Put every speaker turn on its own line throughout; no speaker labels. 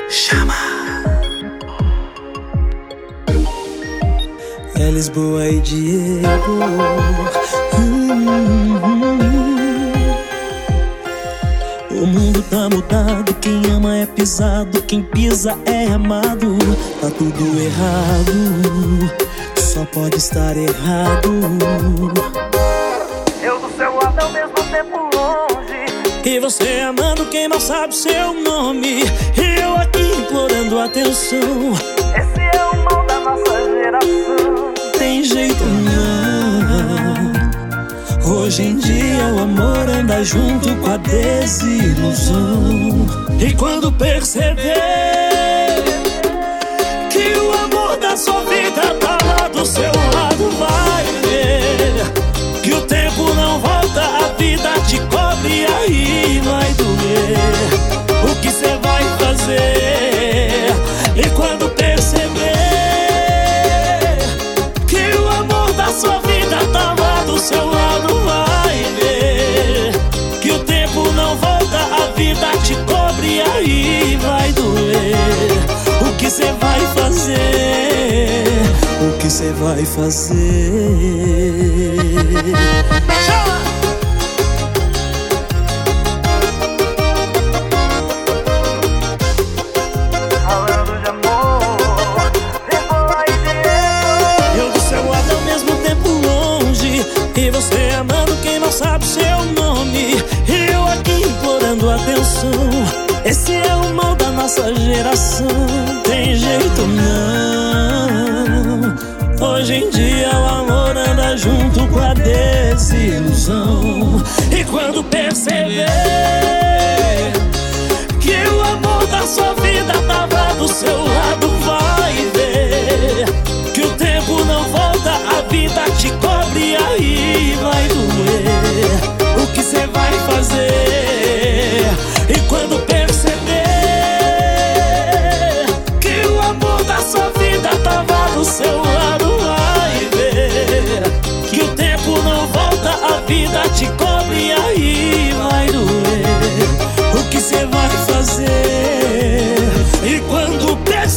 Chama. É Lisboa e Diego. O mundo tá mudado, quem ama é pisado, quem pisa é amado. Tá tudo errado, só pode estar errado.
Eu do seu lado ao mesmo tempo longe,
e você amando quem não sabe seu nome, e eu aqui implorando atenção.
esse é o mal da nossa geração.
Tem jeito não. Hoje em dia o amor anda junto com a desilusão. E quando perceber que o amor da sua vida tá lá do seu lado, vai ver que o tempo não volta, a vida te cobre e aí vai doer. O que cê vai fazer? E quando perceber que o amor da sua vida tá lá do seu lado, vai ver que o tempo não volta, a vida te cobre e aí vai doer. O que cê vai fazer? O que cê vai fazer?
Falando de amor, Lisboa e Diego.
Eu do seu lado ao mesmo tempo longe, e você amando quem não sabe seu nome, e eu aqui implorando atenção. Esse é o mal da nossa geração. Tem jeito não. Hoje em dia o amor anda junto com a desilusão. E quando perceber que o amor da sua vida tava do seu lado, vai ver que o tempo não volta, a vida te cobre e aí vai doer. O que cê vai fazer? E quando perceber que o amor da sua vida tava do seu lado, vai ver que o tempo não volta, a vida te cobre e aí vai doer. O que cê vai fazer? E quando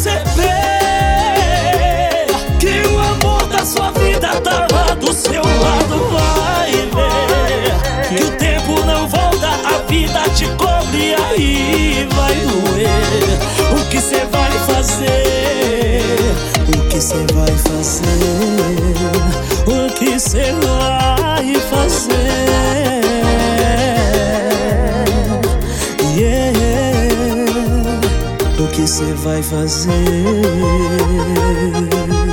perceber que o amor da sua vida tava do seu lado, vai ver que o tempo não volta, a vida te cobre e aí vai doer. O que cê vai fazer? O que cê vai fazer? O que cê vai fazer? Yeah. O que cê vai fazer?